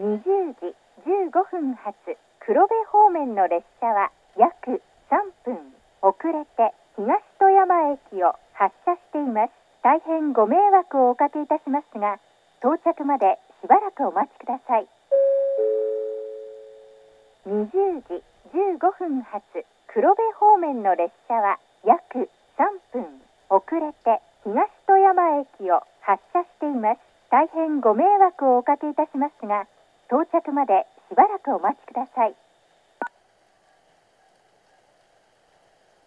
20時15分発黒部方面の列車は約3分遅れて東富山駅を発車しています。大変ご迷惑をおかけいたしますが、到着までしばらくお待ちください。20時15分発黒部方面の列車は約3分遅れて東富山駅を発車しています。大変ご迷惑をおかけいたしますが、到着までしばらくお待ちください。